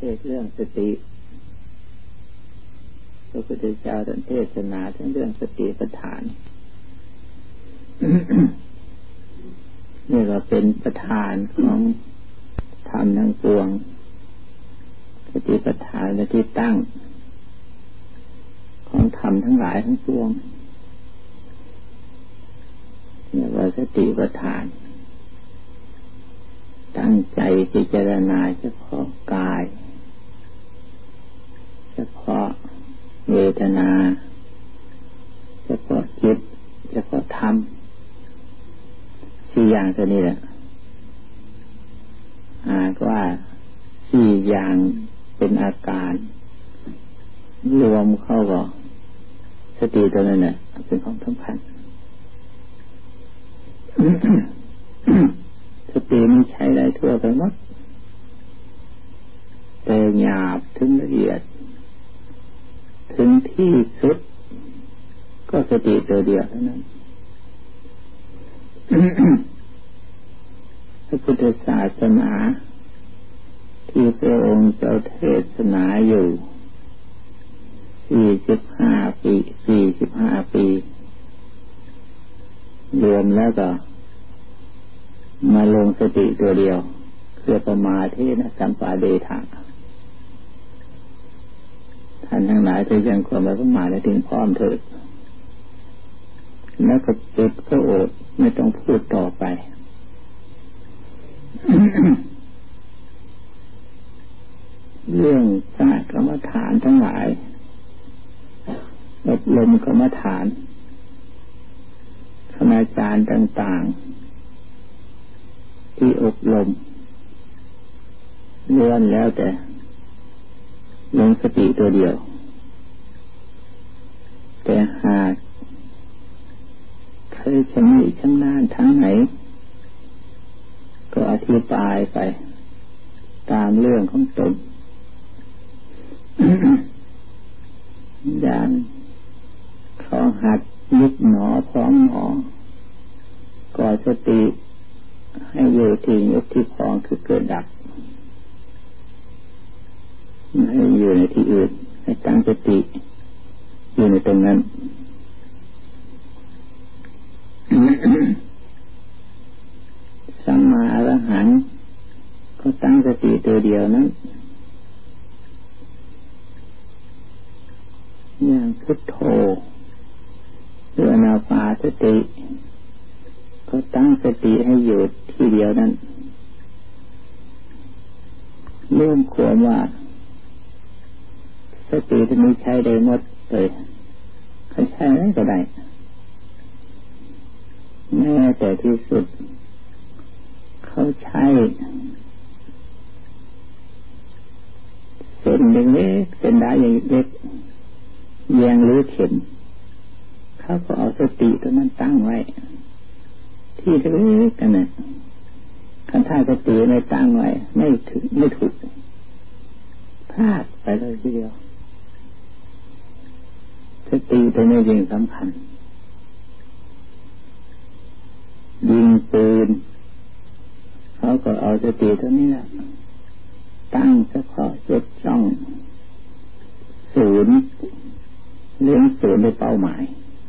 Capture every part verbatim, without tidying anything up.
ศเรื่องสติพระพุทธเจ้าท่านเทศนาทั้งเรื่องสติปัฏฐาน นี่ก็เป็นประธานของธรรมทั้งปวงสติปัฏฐานและที่ตั้งของธรรมทั้งหลายทั้งปวงเรียกว่าสติปัฏฐานตั้งใจพิจารณาเฉพาะกายเฉพาะเวทนาเฉพาะจิตเฉพาะธรรมสี่อย่างตัวนี้แหละหากว่าสี่อย่างเป็นอาการรวมเข้าก็สติตัวนั้นน่ะเป็นของสำคัญ สติมันใช้ได้ทั่วไปหมดแต่หยาบถึงละเอียดถึงที่สุดก็สติตัวเดียวเท่านั้น พระพุทธศาสนาที่พระองค์เจ้าเทศนาอยู่สี่สิบห้าปีสี่สิบห้าปีรวมแล้วก็มาลงสติตัวเดียวคือประมาทนะสัมปาเดทะท่านทั้งหลายที่ยังควรมาประมาทและถึงพร้อมเถิดแล้วก็ปิดพระโอษฐ์ไม่ต้องพูดต่อไป เรื่องศาสตร์กรรมฐานทั้งหลายอบรมกรรมฐานคณาจารย์ต่างๆที่อบรมล้วนแล้วแต่ลงสติตัวเดียวแต่หากเคยชำนิชำนาญทั้งไหนก็อธิบายไปตามเรื่องของตน อย่างเขาหัดยุบหนอพร้อมหนอก่อสติให้อยู่ที่ยุบที่พองคือเกิดดับไม่ให้อยู่ในที่อื่นให้ตั้งสติอยู่ในตรงนั้น สัมมาอรหันต์ก็ตั้งสติตัวเดียวนั้นอย่างพุทโธหรืออนาปานสติก็ตั้งสติให้อยู่ที่เดียวนั้นรวมความว่าสติที่มีใช้ได้หมดเลยเขาใช้อะไรก็ได้แม้แต่ที่สุดเขาใช้เส้นเล็กๆเส้นได้อย่างเล็กแยงหรือเข็มเขาก็เอาสติตัวนั้นตั้งไว้ที่เล็กกันนะคันท่าสติไม่ตั้งไว้ไม่ถึงไม่ถูกพลาดไปเลยทีเดียวสติตัวนี้ยิ่งสำคัญยิงปืนเขาก็เอาสติตัวนี้แหละตั้งเฉพาะจดจ้องศูนย์เลี้ยงศูนย์ในเป้าหมาย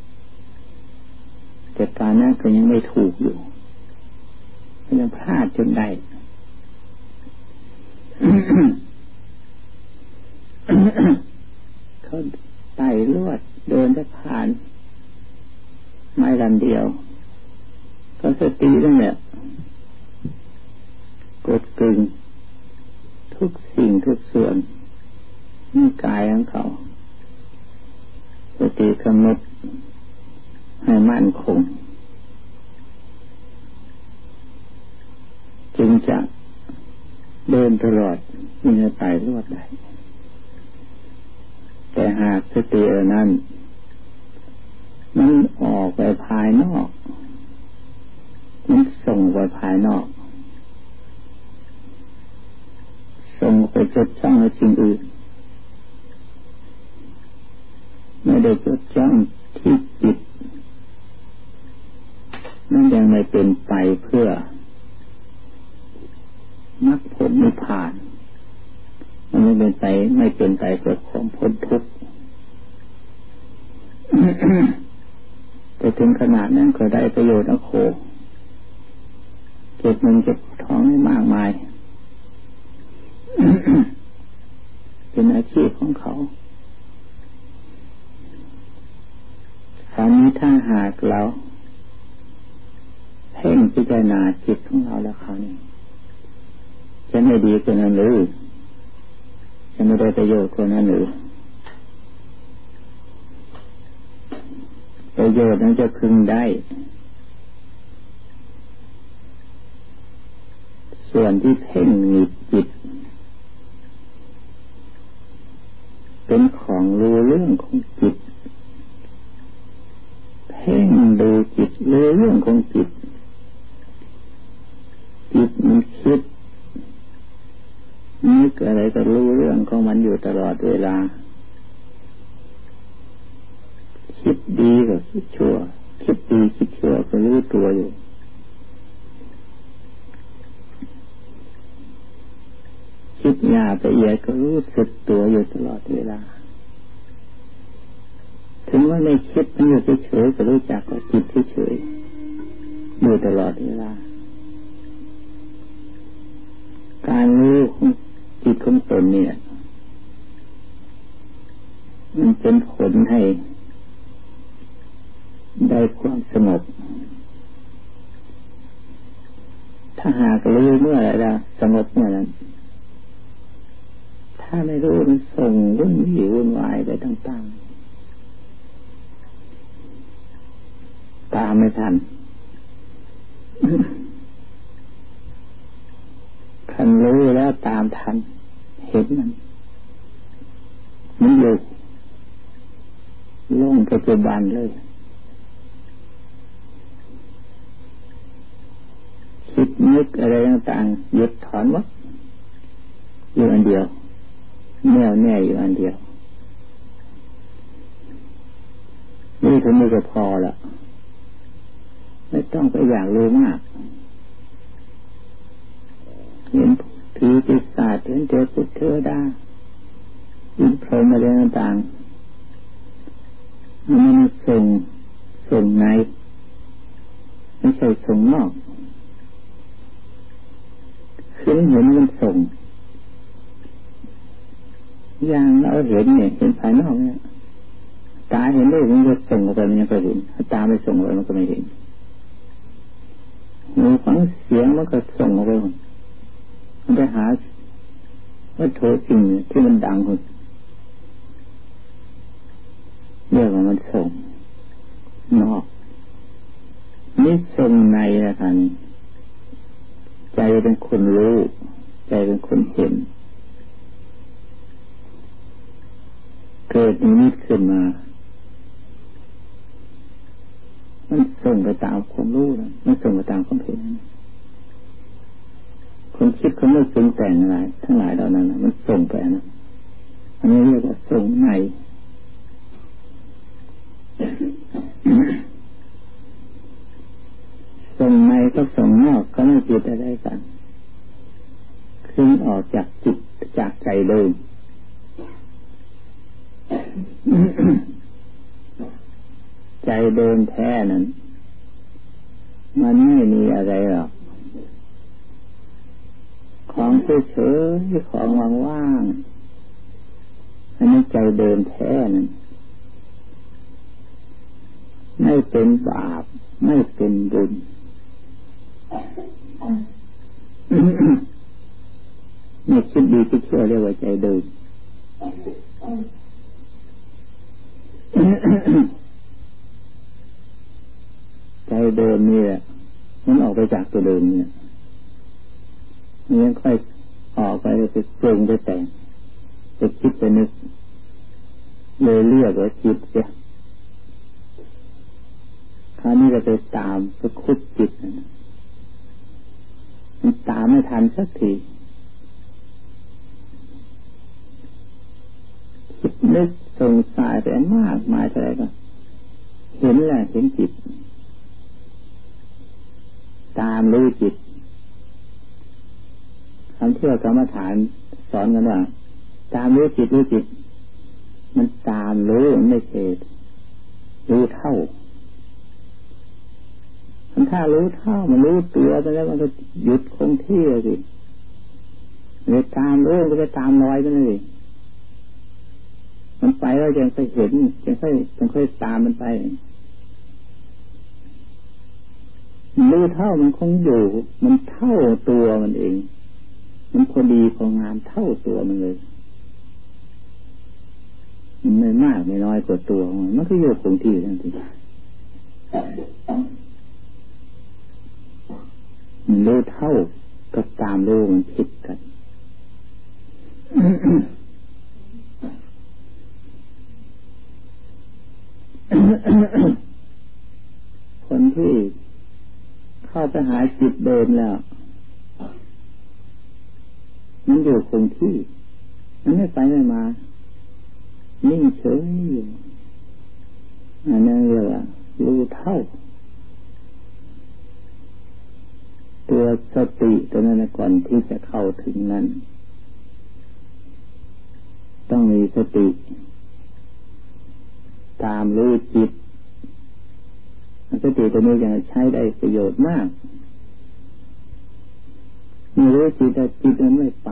แต่การนั้นก็ยังไม่ถูกอยู่ยังพลาดจนได้ เขาไต่ลวดเดินจะผ่านไม้ลำเดียวก็สตินั่นแหละกดกึ่งทุกสิ่งทุกส่วนในกายของเขาสติกำหนดให้มั่นคงจึงจะเดินตลอดมีในไต่ลวดได้แต่หากสตินั้นมันออกไปภายนอกมันส่งไปภายนอกส่งไปจดจ้องในสิ่งอื่นไม่ได้จดจ้องที่จิตนั่นยังไม่เป็นไปเพื่อมรรคผลนิพพานมันเป็นไปไม่เป็นไปเพื่อความพ้นทุกข์ แต่ถึงขนาดนั้นก็ได้ประโยชน์นะโคเก็บเงินเก็บทองให้มากมาย เป็นอาชีพของเขาคราวนี้ถ้าหากเราเพ่งพิจารณาจิตของเราแล้วคราวนี้จะไม่ดีกว่านั้นหรือจะไม่ได้ประโยชน์กว่านั้นหรือประโยชน์นั้นจะพึงได้ส่วนที่เพ่งหนีบจิตเป็นของรู้เรื่องของจิตเพ่งดูจิตรู้เรื่องของจิตจิตมันคิดนึกอะไรก็รู้เรื่องของมันอยู่ตลอดเวลาคิดดีก็คิดชั่วคิดดีคิดชั่วก็รู้ตัวอยู่คิดหยาบละเอียดก็รู้สึกตัวอยู่ตลอดเวลาถึงว่าไม่คิดมันอยู่เฉยๆก็รู้จักว่าจิตเฉยๆอยู่ตลอดเวลาการรู้ของจิตของตนเนี่ยมันเป็นผลให้ได้ความสงบถ้าหากรู้เมื่อไรแล้วสงบเมื่อนั้นถ้าไม่รู้มันส่งวุ่นวี่วุ่นวายไปต่างๆตามไม่ทันคันรู้แล้วตามทันเห็นมันมันอยู่ลงปัจจุบันเลยคิดนึกอะไรต่างๆหยุดถอนวัดอยู่อันเดียวแน่วแน่อยู่อันเดียวนี่ถึงนี้ก็พอละไม่ต้องไปอยากรู้มากเห็นผีปีศาจเห็นเทพเทวดาอินพรหมอะไรต่างๆมันส่งส่งในไม่ใช่ส่งนอกคือเห็นมันส่งอย่างเราเห็นเนี่ยเห็นภายนอกเนี่ยตาเห็นได้มันก็ส่งออกไปมันยังก็เห็นตาไม่ส่งออกไปมันก็ไม่เห็นหูฟังเสียงมันก็ส่งออกไปมันไปหาวัตถุสิ่งที่มันดังคนเรียกว่ามันส่งนอกนี่ส่งในนะคะนี่ใจเป็นคนรู้ใจเป็นคนเห็นเกิดนิมิตขึ้นมามันส่งไปตามความรู้นะมันส่งไปตามความเห็นคนคิดเขาไม่ปรุงแต่งอะไรทั้งหลายเหล่านั้นมันส่งไปนะอันนี้เรียกว่าส่งในส่งในก็ส่งนอกก็ไม่ผิดอะไรกันขึ้นออกจากจิตจากใจเดิมใจเดิมแท้นั้นมันไม่มีอะไรหรอกของเฉยๆของว่างๆอันนี้ใจเดิมแท้นั้นไม่เป็นบาปไม่เป็นบุญไม่คิดดีคิดชั่วเรียกว่าใจเดิมใจเดิมนี่แหละมันออกไปจากตัวเดิมเนี่ยมันยังค่อยออกไปไปปรุงไปแต่งไปคิดไปนึกเลยเรียกว่าจิตเสียคราวนี้ก็ไปตามไปคุดจิตมันตามไม่ทันสักทีคิดนึกสงสัยไปมากมายอะไรก็เห็นแหละเห็นจิตตามรู้จิตคำที่ว่ากรรมฐานสอนกันว่าตามรู้จิตรู้จิตมันตามรู้มันไม่ใช่รู้เท่ามันถ้ารู้เท่ามันรู้ตัวไปแล้วมันก็หยุดคงที่เลยสิเลยตามรู้ก็จะตามรอยไปเลยมันไปแล้วยังไปเห็นยังค่อยยังค่อยตามมันไปรู้เท่ามันคงอยู่มันเท่าตัวมันเองมันพอดีพองามเท่าตัวมันเลยมันไม่มากไม่น้อยกว่าตัวมันมันก็อยู่คงที่นั่นสิมันรู้เท่ากับตามรู้มันผิดกันคนที่เข้าไปหาจิตเดิมแล้วมันอยู่คงที่มันไม่ไปไม่มานิ่งเฉยอยู่อันนั้นเรียกว่ารู้เท่าตัวสติตัวนั้นก่อนที่จะเข้าถึงนั้นต้องมีสติตามรู้จิตสติตัวนี้จะใช้ได้ประโยชน์มากมีรู้จิตแต่จิตมันไม่ไป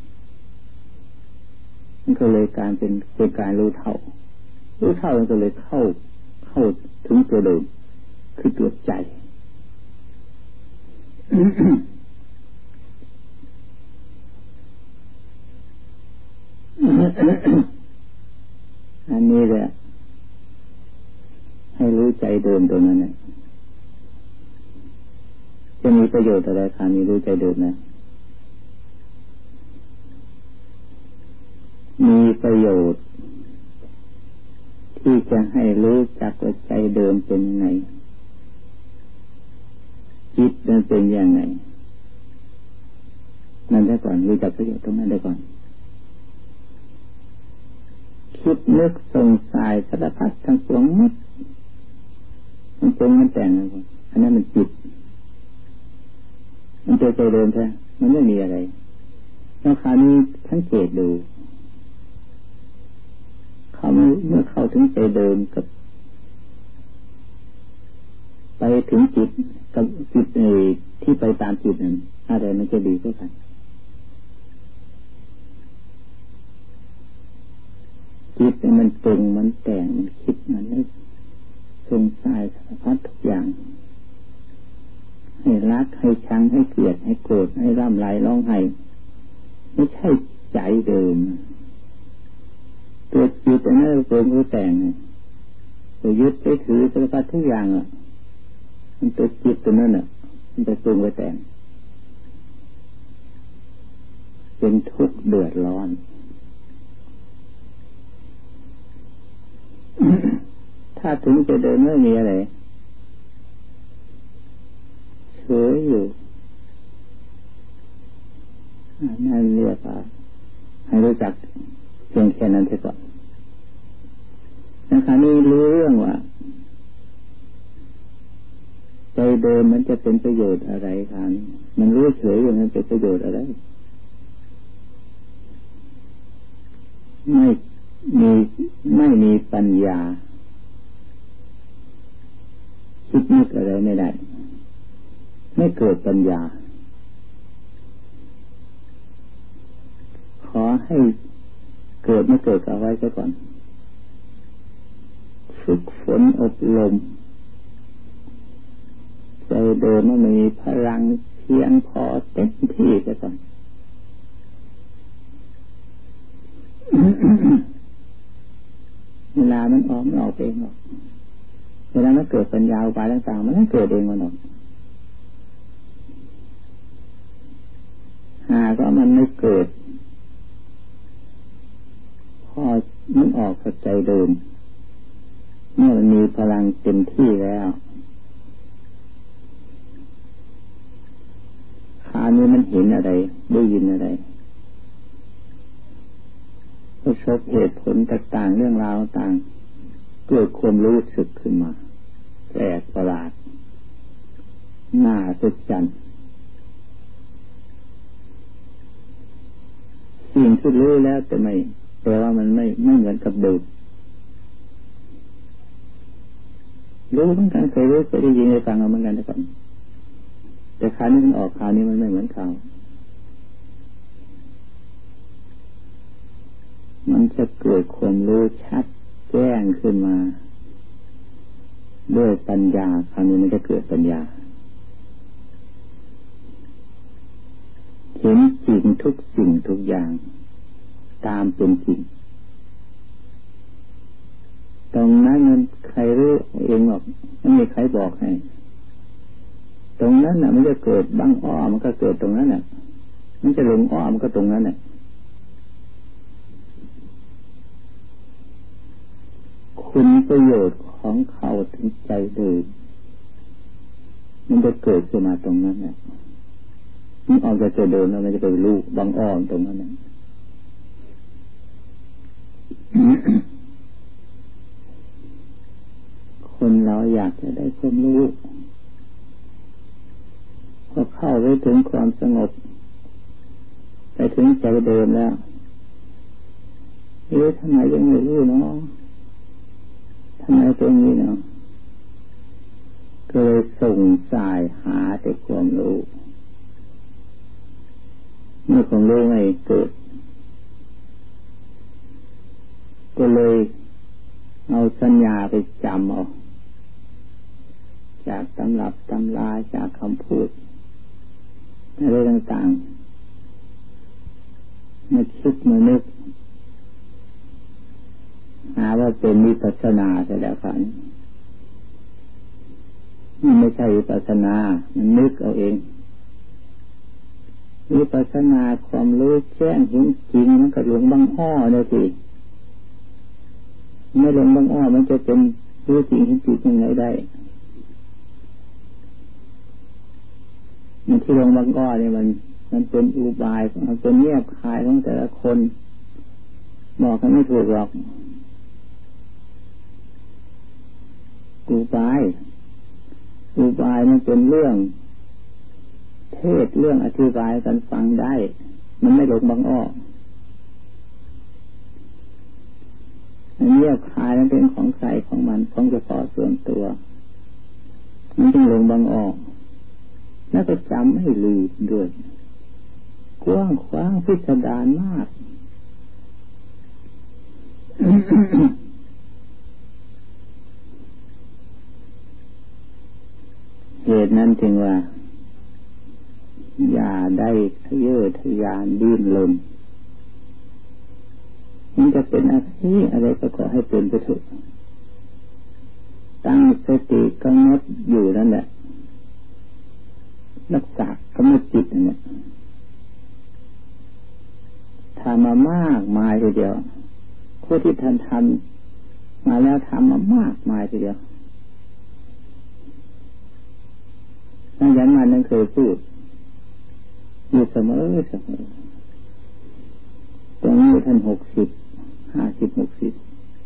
มันก็เลยการเป็นเป็นการรู้เท่ารู้เท่ามันก็เลยเข้าเข้าถึงตัวเดิมคือตัวใจ อันนี้แหละให้รู้ใจเดิมตัวนั้นนะจะมีประโยชน์อะไรคะมีรู้ใจเดิมนะมีประโยชน์ที่จะให้รู้จักว่าใจเดิมเป็นยังไงจิตมันเป็นยังไงนั่นได้ก่อนรู้จักประโยชน์ตรงนั้นได้ก่อนคิดนึกสงสัยสารพัดทั้งปวงหมดมันเป็นมันแต่งอะไรอันนั้นมันจิตมันเจอใจเดิมใช่มันไม่มีอะไรแล้วคราวนี้สังเกตดูเขาเมื่อเข้าถึงใจเดิมกับไปถึงจิตกับจิตเอที่ไปตามจิตนั้นอะไรมันจะดีกว่ากันจิตมันปรุงมันแต่งมันคิดมันนึกสงสัยสารพัดทุกอย่างให้รักให้ชังให้เกลียดให้โกรธให้ร่ำไรร้องไห้ไม่ใช่ใจเดิมตัวจิตอันนั้นปรุงตัวแต่งตัวยึดไปถือสารพัดทุกอย่างอ่ะมันตัวจิตตัวนั้นอ่ะมันไปปรุงไปแต่งเป็นทุกข์เดือดร้อนถ้าถึงจะเดินไม่มีอะไรเฉยอยู่นั่นเรียกว่าให้รู้จักเพียงแค่นั้นเท่านั้นนะคะนี่รู้เรื่องว่าใจเดิมมันจะเป็นประโยชน์อะไรกันมันรู้เฉยอย่างนั้นเป็นประโยชน์อะไรไม่มีไม่มีปัญญาคิดนึกอะไรไม่ได้ไม่เกิดปัญญาขอให้เกิดไม่เกิดเอาไว้ซะก่อนฝึกฝนอบรมใจเดิมมันมีพลังเพียงพอเต็มที่ซะก่อน เวลามันออกมันออกเองหรอกเวลามันเกิดปัญญาอุบายต่างๆมันไม่เกิดเองมันหรอกหาก็มันไม่เกิดพอมันออกจากใจเดิมเมื่อมันมีพลังเต็มที่แล้วคราวนี้มันเห็นอะไรได้ยินอะไรประสบเหตุผลต่างๆเรื่องราวต่างเกิดความรู้สึกขึ้นมาแปลกประหลาดน่าอัศจรรย์สิ่สิ่งที่รู้แล้วแต่ไม่แต่ว่ามันไม่ไม่เหมือนกับเดิมรู้เหมือนกันเคยรู้เคยได้ยินได้ฟังเหมือนกันแต่ก่อนแต่คราวนี้มันออกคราวนี้มันไม่เหมือนคราวมันจะเกิดความรู้ชัดแจ้งขึ้นมาด้วยปัญญาคราวนี้มันจะเกิดปัญญาเห็นจริงทุกสิ่งทุกอย่างตามเป็นจริงตรงนั้นมันใครรู้เองหรอกไม่มีใครบอกให้ตรงนั้นน่ะมันจะเกิดบังอ้อมันก็เกิดตรงนั้นน่ะมันจะหลงอ้อมันก็ตรงนั้นน่ะคุณประโยชน์ของเขาถึงใจเลยมันจะเกิดขึ้นมาตรงนั้นน่ะมันออกจากตัวเดิมแล้วมันจะไปรู้บังอ้อตรงนั้นน่ะคนเราอยากจะได้ความรู้พอเข้าไปถึงความสงบไปถึงใจเดิมแล้วเอ๊ะทำไมยังไม่รู้เนาะทำไมตรงนี้เนาะก็เลยส่งสายหาแต่ความรู้เมื่อความรู้ไม่เกิดก็เลยเอาสัญญาไปจำเอาจากตำรับตำราจากคำพูดอะไรต่างๆมาคิดมานึกหาว่าเป็นวิปัสสนาเสียแล้วค่ะมันไม่ใช่วิปัสสนามันนึกเอาเองวิปัสสนาความรู้แจ้งเห็นจริงมันก็หลงบังอ้อเลยทีไม่หลงบังอ้อมันจะเป็นรู้จริงเห็นจริงยังไงได้มันที่ลงบังอ้อเนี่ยมันมันเป็นอุบายมันเป็นเงียบคายของแต่ละคนบอกกันไม่ถูกหรอกอุบายอุบายมันเป็นเรื่องเทศเรื่องอธิบายกันฟังได้มันไม่หลงบังอ้อเงียบคายมันเป็นของใครของมันของเฉพาะส่วนตัวมันจึงหลงบังอ้อแล้วก็จำให้ลืมด้วยกว้างขวางพิสดารมาก เหตุนั้นจึงว่าอย่าได้ทะเยอทะยานดิ้นรนมันจะเป็นอะไรอะไรก็ขอให้เป็นไปเถอะตั้งสติกำหนดอยู่นั่นแหละรักษากำหนดจิตนั่นแหละทำมามากมายทีเดียวผู้ที่ท่านทำมาแล้วทำมามากมายทีเดียวท่านยันมานั้นเคยพูดอยู่เสมอเสมอตรงนี้ท่านหกสิบห้าสิบหกสิบ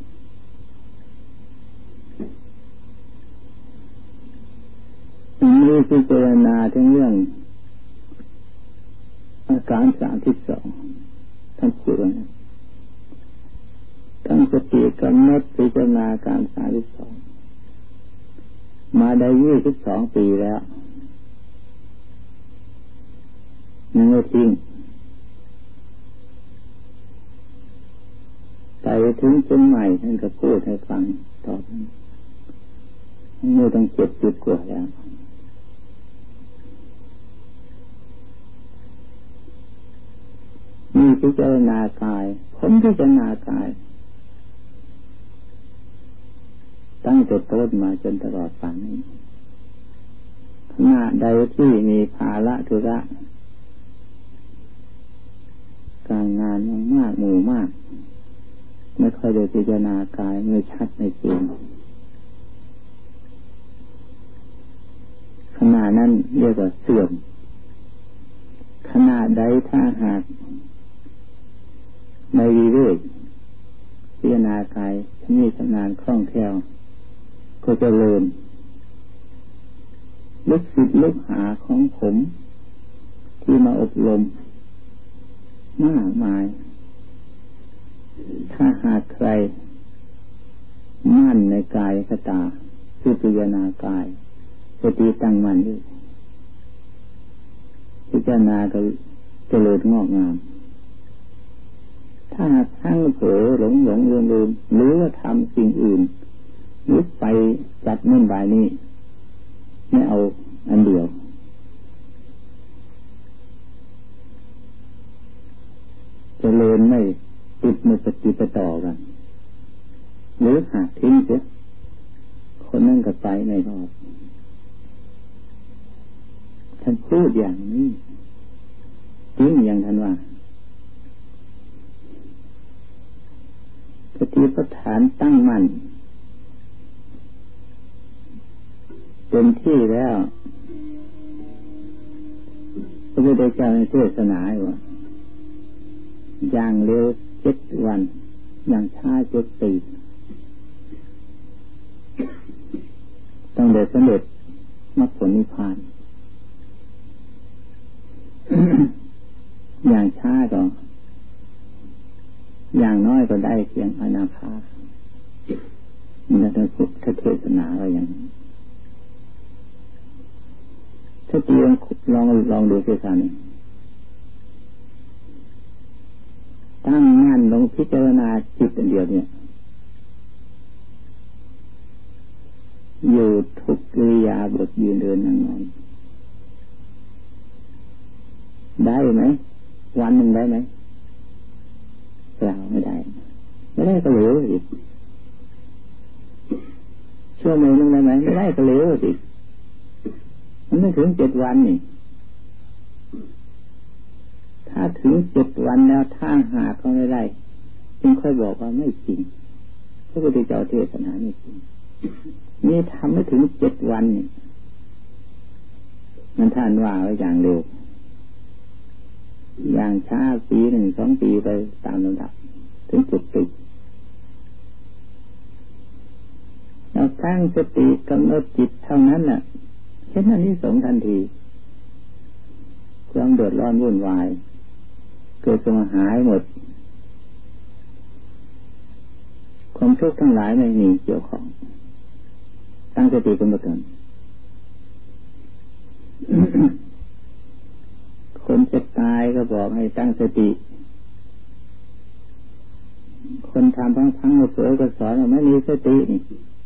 มีพิจารณาถึงเรื่องอาการสามที่สองท่านพูดนะตั้งสติกำหนดพิจารณาการสามที่สองมาได้ยี่สิบสองปีแล้วยังไม่ทิ้งไปถึงจนใหม่ท่านก็พูดให้ฟังต่อไปเมื่อต้องเจ็บจุดกว่าแล้วมีพิจารณากายผมพิจารณากายตั้งแต่ต้นมาจนตลอดฝันนี้ขณะใดที่มีภาระธุระการงานมากหมู่มากไม่ค่อยได้พิจารณากายไม่ชัดไม่จริงขณะนั้นเรียกว่าเสื่อมขณะใดถ้าหากในวิเวกพิจารณากายมีชำนาญคล่องแคล่วก็จะเริ่มลึกศิษย์ลึกหาของผมที่มาอบรมมากมายถ้าหากใครมั่นในกายคตาคือพิจารณากายสติตั้งมั่นอยู่พิจารณาก็เจริญงอกงามถ้าหากทั้งเผลอหลงหลงลืมลืมหรือว่าทำสิ่งอื่นหรือไปจัดนั่นบายนี้ไม่เอาอันเดียวเจริญไม่ติดมือปฏิปต่อกันหรือหากทิ้งเสียคนนั่นก็ไปในรอบท่านพูดอย่างนี้จริงอย่างท่านว่าปฏิปทานตั้งมั่นเต็มที่แล้วพระพุทธเจ้าในเทศนาว่าอย่างเร็วเจ็ดวันอย่างช้าเจ็ดปีต้องได้สำเร็จมรรคผลนิพพาน อย่างช้าก็อย่างน้อยก็ได้เพียงอนาคามันจะถ้าเทศนาอะไรอย่างถ้าตีลองลองลองดูเทศนานี่ตั้งมั่นลงพิจารณาจิตอันเดียวเนี่ยอยู่ทุกกิริยาบทยืนเดินนั่งนอนได้ไหมวันหนึ่งได้ไหมเปล่าไม่ได้ไม่ได้ก็เหลวอีกชั่วโมงนึงได้ไหมไม่ได้ก็เหลวอีกมันไม่ถึงเจ็ดวันนี่ถ้าถึงเจ็ดวันแล้วถ้าหาก็ไม่ได้จึงค่อยบอกว่าไม่จริงพระพุทธเจ้าเทศนาไม่จริงนี่ทำไม่ถึงเจ็ดวันนี่มันท่านว่าไว้อย่างเร็วอย่างช้าปีหนึ่งสองปีไปตามลำดับถึงจุดติดเราตั้งสติกำหนดจิตเท่านั้นน่ะเช่นนั้นนี่สงทันทีความเดือดร้อนวุ่นวายเกิดขึ้นหายหมดความทุกข์ทั้งหลายไม่มีเกี่ยวของตั้งสติกำหนดกัน คนจะตายก็บอกให้ตั้งสติคนทำพังพังเผลอก็สอนว่าไม่มีสตินี่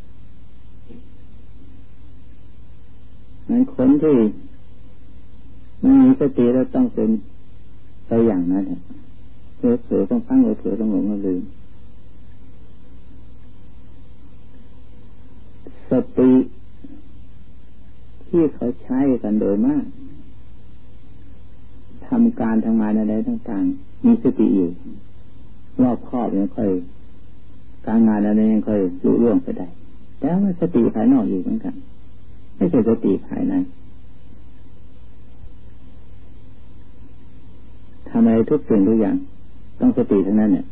นั้นคนที่ไม่มีสติแล้วต้องเป็นไปอย่างนั้นแหละเผลอเผลอต้องพังเผลอต้องหลงลืมสติที่เขาใช้กันโดยมากทำการทำงานอะไรต่างๆมีสติอยู่รอบครอบยังค่อยการงานอะไรยังค่อยลุล่วงไปได้แต่ว่าสติภายนอกอยู่เหมือนกันไม่ใช่สติภายในทำอะไรทุกสิ่งทุกอย่างต้องสติทั้งนั้นเนี่ย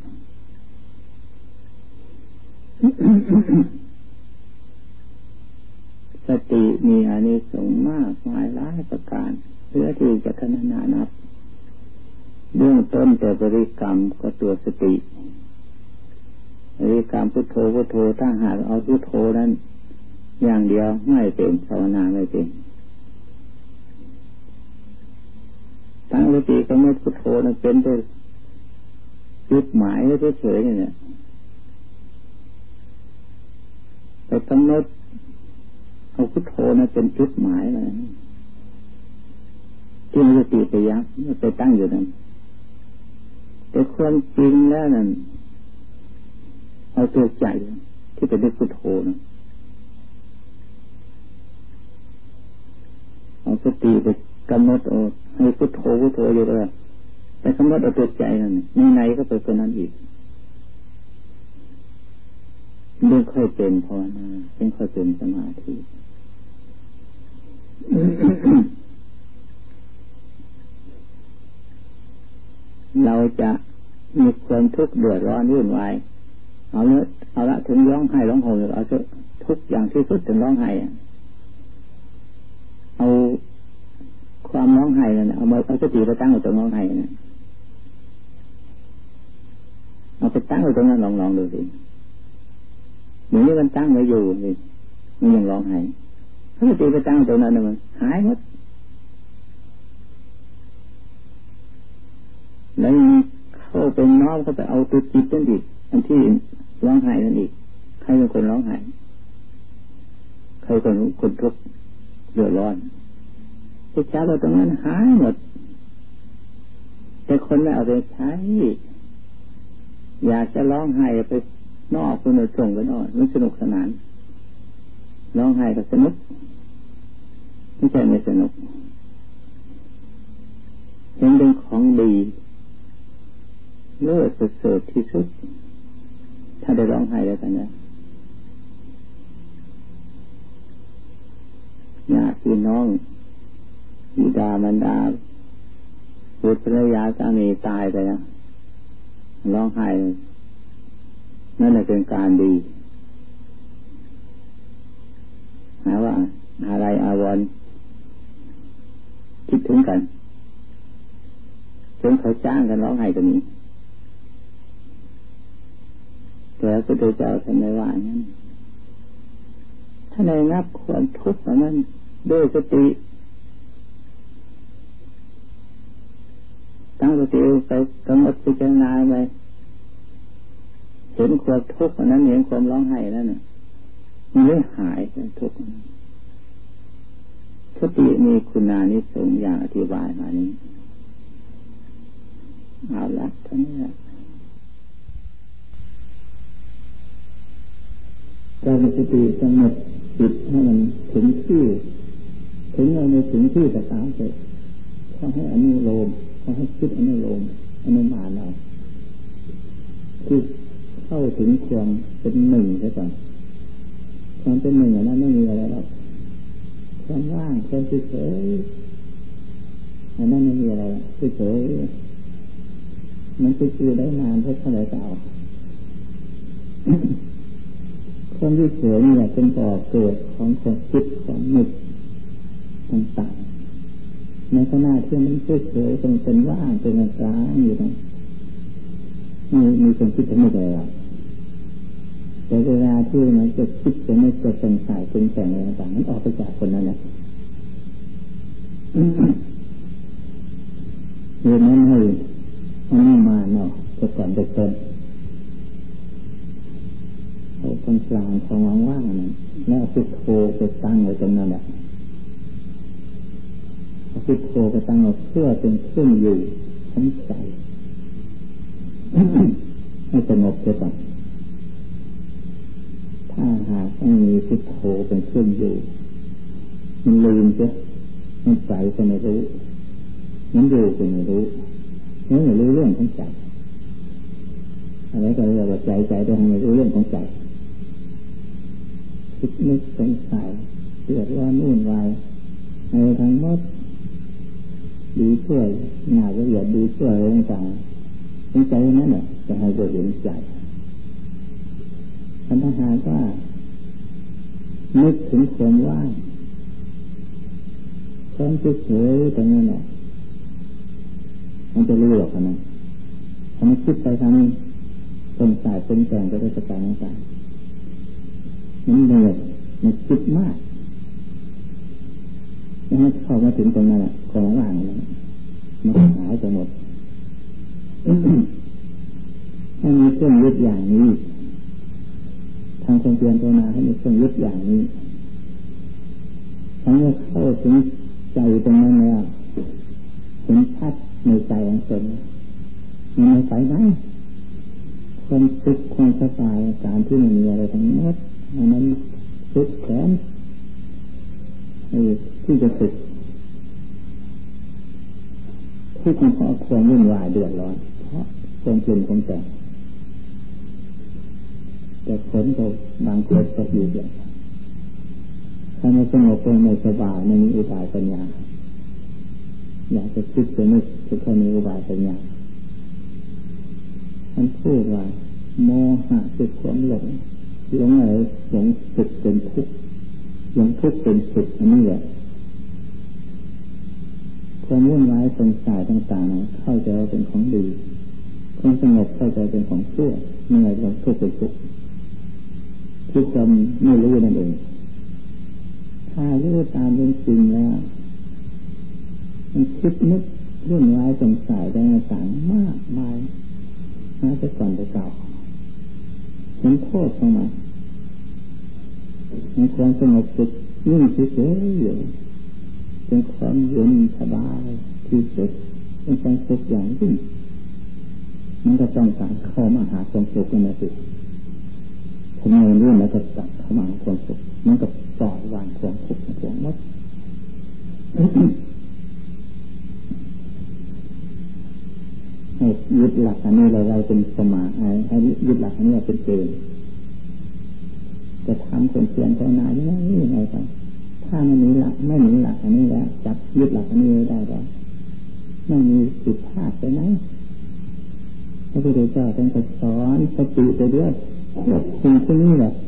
สติมีอานิสงส์มากมายหลายประการเพื่อที่จะขนานานับเบื้องต้นแต่บริกรรมก็ตัวสติบริกรรมพุทโธพุทโธถ้าหากเอาพุทโธนั้นอย่างเดียวไม่เป็นภาวนาไม่เป็นตั้งสติกำหนดพุทโธนั้นเป็นแต่จุดหมายเฉยๆเนี่ยไปกำหนดเอาพุทโธนั้นเป็นจุดหมายเลยที่มันสติไปยักไปตั้งอยู่นั้นแต่ความจริงแล้วนั่นเอาตัวใจที่เป็นพุทโธนะเอาสติไปกำหนดเอาให้พุทโธพุทโธอยู่เลยไปกำหนดเอาตัวใจนั่นในในก็ไปเป็นนั้นอีกเรื่องค่อยเป็นภาวนาเรื่องค่อยเป็นสมาธิเราจะมีความทุกข์เดือดร้อนวุ่นวายเอาละเอาละถึงร้องไห้ร้องโหยเอาเถอะทุกอย่างที่สุดถึงร้องไห้เอาความร้องไห้นั่นเอามาเอาสติไปตั้งอยู่ตรงร้องไห้นั่นเอาเอาไปตั้งไว้ตรงนั้นลองๆดูสิหนูนี่มันตั้งไว้อยู่สิมันยังร้องไห้ถ้าตีไปตั้งตรงนั้นมันหายหมดแล้วเข้าไปน้อมเข้าไปเอาตัวจิตนั่นอีกอันที่ร้องไห้นั่นอีกใครเป็นคนร้องไห้ใครเป็นคนทุกข์เดือดร้อนไปใช้เราตรงนั้นหายหมดแต่คนไม่เอาไปใช้อยากจะร้องไห้ไปนอกคนส่งไปนอกมันสนุกสนานร้องไห้ก็สนุกไม่ใช่ไม่สนุกเห็นเป็นของดีเลิศประเสริฐที่สุดถ้าได้ร้องไห้แล้วกันนะญาติพี่น้องบิดามารดาบุตรภรรยาสามีตายไปแล้วร้องไห้นั่นแหละเป็นการดีหาว่าอะไรอาวรณ์คิดถึงกันจนเขาจ้างกันร้องไห้กันนี้แต่พระพุทธเจ้าท่านไม่ว่าอย่างนั้นถ้าในนับความทุกข์นั้นด้วยสติตั้งสติไปกำหนดพิจารณาไปเห็นความทุกข์นั้นเห็นความร้องไห้นั่นน่ะมันไม่หายความทุกข์สติมีคุณานิสงส์อย่างอธิบายมานี้เอาละท่านนี้การมีสติกำหนดจิตให้มันถึงที่ถึงเราไม่ถึงที่แต่ตามไปเขาให้อนุโลมเขาให้คิดอนุโลมอนุมานเอาคือเข้าถึงความเป็นหนึ่งใช่ไหมความเป็นหนึ่งอันนั้นไม่มีอะไรหรอกความว่างความเฉยอันนั้นไม่มีอะไรเฉยมันจะคือได้นานเท่าเท่าไรเก่าความที่เฉยนี่แหละเป็นบ่อเกิดของความคิดของนึกต่างๆในขณะที่มันเฉยๆตรงเป็นว่างเป็นกลางอยู่ตรงมีมีความคิดจะไม่ได้หรอกแต่เวลาที่มันจะคิดจะไม่จะสงสัยเป็นแต่งอะไรต่างๆนั้นออกไปจากคนนั้นนะเรื่องนั้นให้อันนี้มาเนาะแต่ก่อนเด็กเกินเอาคนกลางของว่างๆนั้นแล้วเอาพุทโธไปตั้งไว้ตรงนั้นแหละเอาพุทโธไปตั้งเอาเพื่อเป็นเครื่องอยู่ของใจให้สงบเสียก่อนถ้าหากไม่มีพุทโธเป็นเครื่องอยู่มันลืมเสียมันใจก็ไม่รู้มันอยู่ก็ไม่รู้มันไม่รู้เรื่องของใจอะไรก็เรียกว่าใจใจแต่ไม่รู้เรื่องของใจคิดนึกสงสัยเดือดร้อนวุ่นวายในทั้งหมดดีช่วยหน้าละเอียดดีช่วยอะไรต่างๆเป็นใจนั้นน่ะจะให้เราเห็นใจปัญหาว่านึกถึงความว่างความเฉยๆตรงนั้นน่ะมันจะรู้หรอกนะถ้ามันคิดไปทางสงสัยเป็นแต่งไปด้วยสการต่างๆมันเหนื่อยมันคิดมากยังไม่เข้ามาถึงตรงนั้นอ่ะของว่างนั้นมันหายไปหมดให้มีเครื่องยึดอย่างนี้ทางความเพียรภาวนาให้มีเครื่องยึดอย่างนี้ทั้งว่าเข้าถึงใจตรงนั้นแล้วเห็นชัดในใจของตนมันไม่ไปไหนความสุขความสบายการที่ไม่มีอะไรทั้งหมดอันนั้นสุดแสนที่จะสุดทุกข์เพราะความวุ่นวายเดือดร้อนเพราะความปรุงความแต่งแต่ผลก็บางคนก็อยู่อย่างถ้าไม่สงบไม่สบายไม่มีอุบายปัญญาอยากจะคิดจะนึกจะเข้าในอุบายปัญญาท่านพูดว่าโมหะคือความหลงหลงอะไรหลงสุขเป็นทุกข์หลงทุกข์เป็นสุขอันนี้แหละความวุ่นวายสงสัยต่างๆเข้าใจว่าเป็นของดีความสงบเข้าใจเป็นของชั่วเมื่อเราเข้าใจสุขที่จำไม่รู้นั่นเองถ้ารู้ตามเป็นจริงแล้วมันคิดนึกเรื่องราวสงสัยต่างๆมากมายน่าจะก่อนไปเก่ามันโทษของมันในความสงบสุขยิ่งที่สุดอยู่เป็นความเย็นสบายที่สุดเป็นความสุขอย่างยิ่งมันก็ต้องการเข้ามาหาความสุขนั่นสิผมเองรู้มันก็จับเข้ามาหาความสุขมันก็ปล่อยวางความทุกข์ทั้งหมดให้ยึดหลักอันนี้เราเราเป็นสมาให้ยึดหลักอันนี้เป็นเกณฑ์จะทำเป็นเพียรภาวนาอย่างนี้ยังไงกันถ้าไม่มีหลักไม่มีหลักอันนี้แล้วจับยึดหลักอันนี้ได้แล้วไม่มีผิดพลาดไปไหนพระพุทธเจ้าท่านก็สอนสติไปด้วยแบบสิ่งที่นี่แหละ